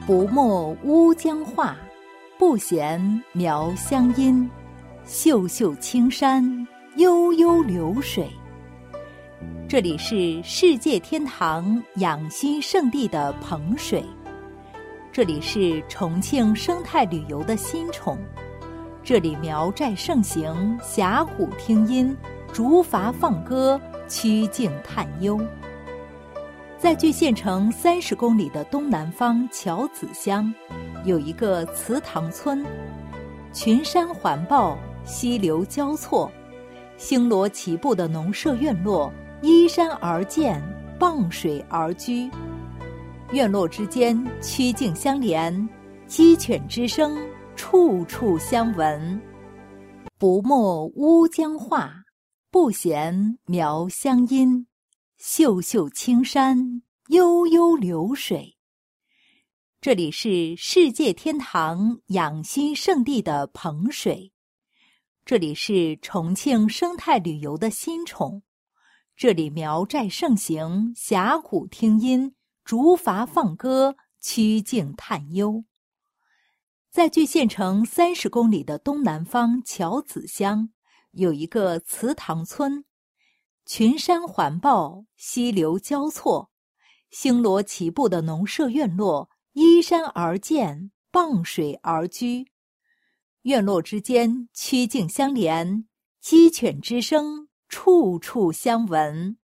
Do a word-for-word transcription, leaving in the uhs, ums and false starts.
不没乌江话，不嫌苗乡阴。秀秀青山，悠悠流水。这里是世界天堂养心圣地的彭水，这里是重庆生态旅游的新宠，这里苗寨盛行，峡谷听音，竹筏放歌，曲径探幽。在距县城三十公里的东南方桥子乡，有一个祠堂村，群山环抱，溪流交错，星罗棋布的农舍院落依山而建，傍水而居。院落之间曲径相连，鸡犬之声处处相闻。不没乌江话，不嫌苗乡阴。秀秀青山，悠悠流水。这里是世界天堂养心圣地的彭水，这里是重庆生态旅游的新宠，这里苗寨盛行，峡谷听音，竹筏放歌，曲径探幽。在距县城三十公里的东南方桥子乡，有一个祠堂村，群山环抱，溪流交错，星罗棋布的农舍院落依山而建，傍水而居。院落之间曲径相连，鸡犬之声处处相闻。